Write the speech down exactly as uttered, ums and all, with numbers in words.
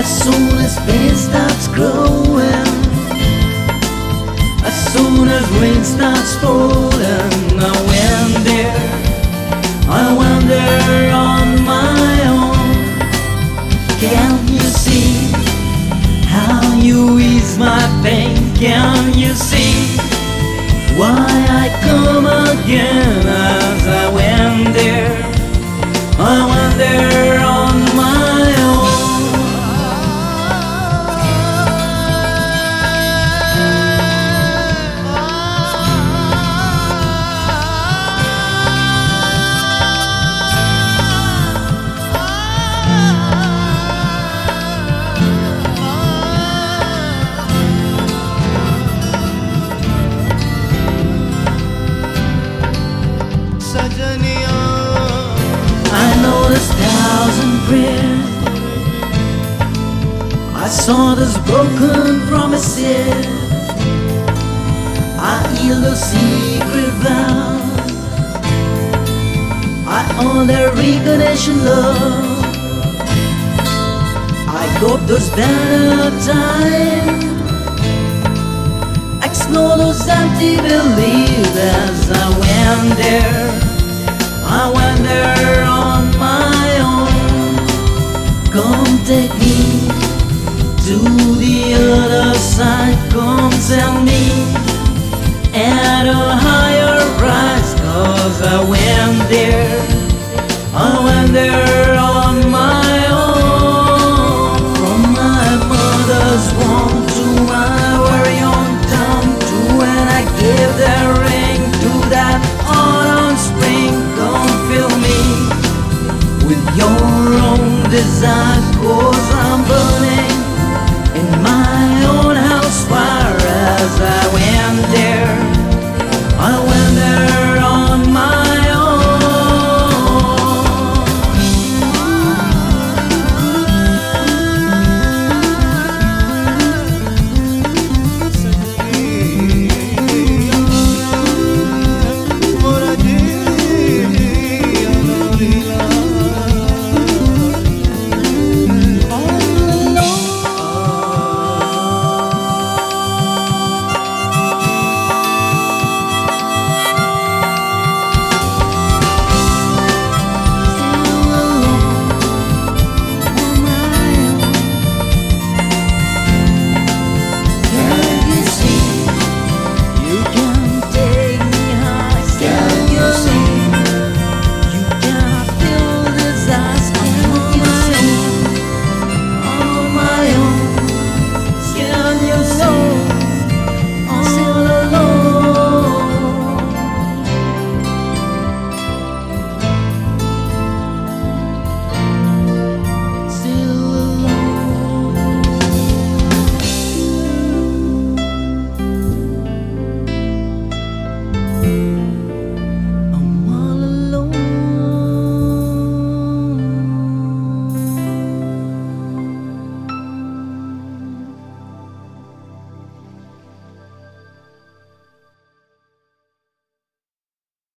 As soon as pain starts growing, as soon as rain starts falling, I went there, I went there on my own. Can't you see how you ease my pain? Can't you see why I come again? As I went there, I went there on my own. I noticed thousand prayers, I saw those broken promises, I healed the secret vows, I own their recognition love. I hope those better times, explore those empty beliefs. As I went there, I went there on my own. Come take me to the other side. Come sell me at a higher price. 'Cause I went there, I went there